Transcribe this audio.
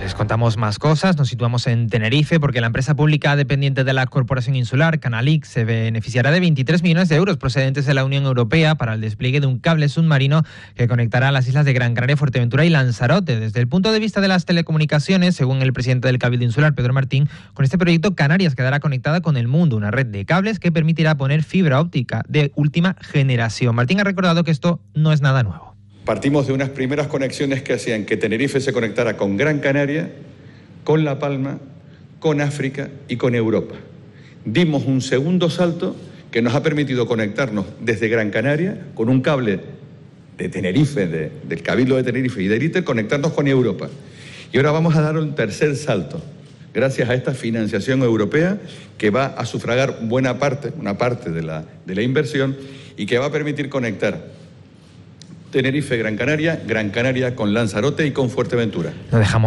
Les contamos más cosas, nos situamos en Tenerife porque la empresa pública dependiente de la Corporación Insular, Canalic, se beneficiará de 23 millones de euros procedentes de la Unión Europea para el despliegue de un cable submarino que conectará las islas de Gran Canaria, Fuerteventura y Lanzarote. Desde el punto de vista de las telecomunicaciones, según el presidente del Cabildo Insular, Pedro Martín, con este proyecto Canarias quedará conectada con el mundo, una red de cables que permitirá poner fibra óptica de última generación. Martín ha recordado que esto no es nada nuevo. Partimos de unas primeras conexiones que hacían que Tenerife se conectara con Gran Canaria, con La Palma, con África y con Europa. Dimos un segundo salto que nos ha permitido conectarnos desde Gran Canaria con un cable de Tenerife, del Cabildo de Tenerife y de ITER, conectarnos con Europa. Y ahora vamos a dar un tercer salto, gracias a esta financiación europea que va a sufragar una parte de la inversión y que va a permitir conectar Tenerife, Gran Canaria con Lanzarote y con Fuerteventura. Lo dejamos